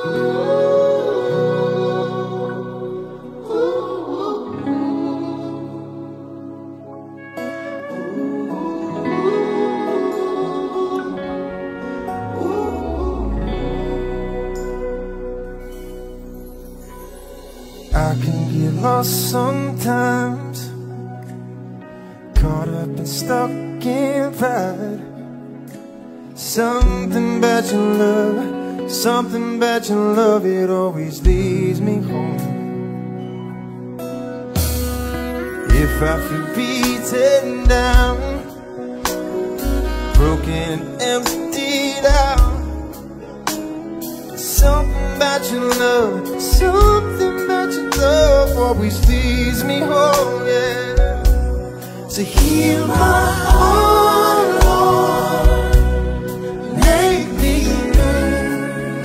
I can get lost sometimes, caught up and stuck in pride. Something about your love, something about your love, it always leads me home. If I feel beaten down, broken and emptied out, something about your love, something about your love always leads me home, yeah. So heal my heart, Lord, make me new,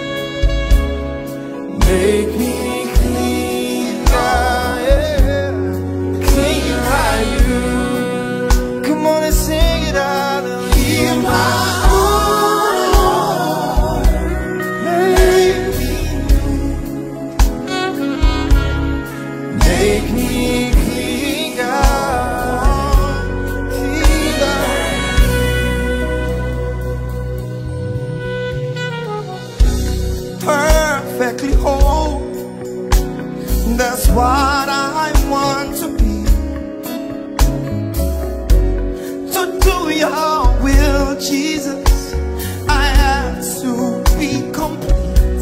make me clean, yeah, clean like you. Come on and sing it out. Heal my heart, Lord, make me new, make me clean, God, clean, God. Perfectly whole, that's what I want to be. To do your will, Jesus, I have to be complete.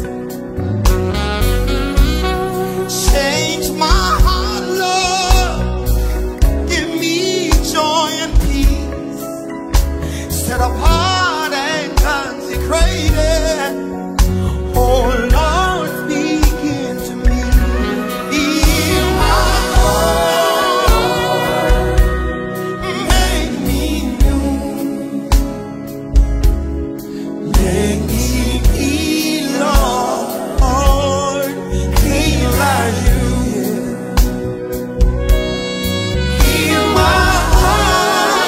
Change my heart, Lord, give me joy and peace. Set apart and consecrated, oh Lord, speak into me. Heal my heart, make me new, make me clean, Lord, clean like you. Heal my heart,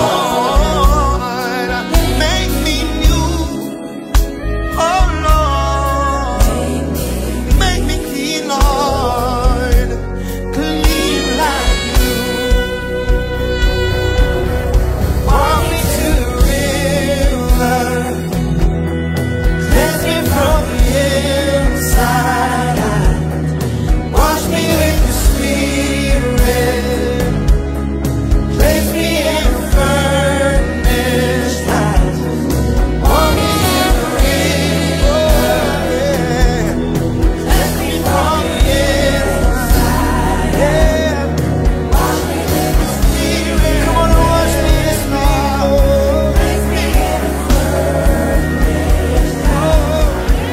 Lord, make me new, oh Lord, make me clean, Lord, clean like you. Walk me to the river, cleanse me from the inside out. Wash me with the Spirit, place me in the furnace light. Walk me to the river, cleanse me from the inside, yeah. Wash me with the Spirit. Come on and wash me this morning. Place me in the furnace light.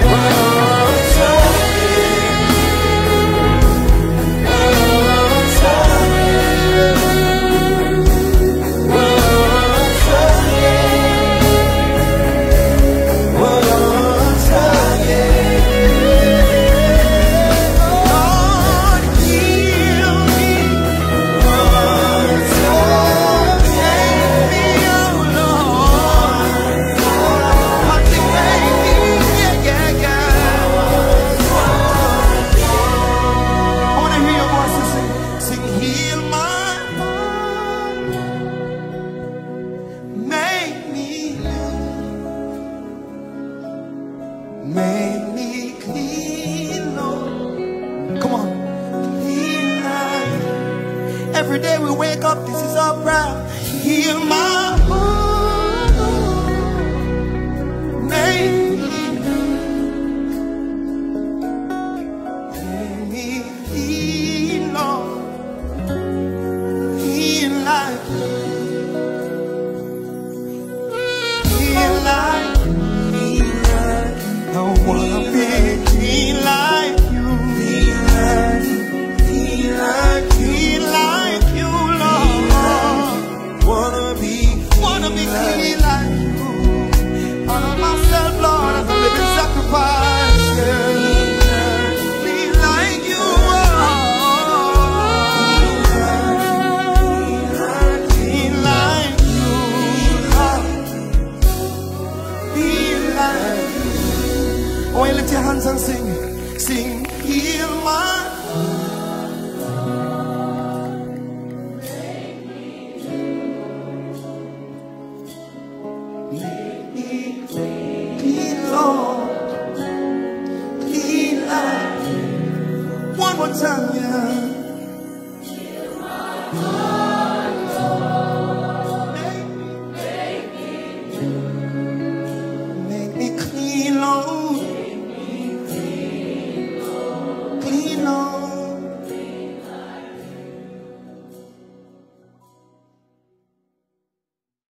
Make me clean, Lord. Come on. Clean like you. Every day we wake up, this is our prayer. Heal my heart, Lord. Make me clean, Lord. Clean like you. Clean like you. I wanna be clean like you, clean like you, Lord. Wanna be clean like you. Honor myself, Lord, as a living sacrifice. Yeah. Clean like you, clean like you, Lord. Clean like you. Oh, you lift your hands and sing. Sing, heal my. Make me clean, Lord. Clean like. One more time, yeah.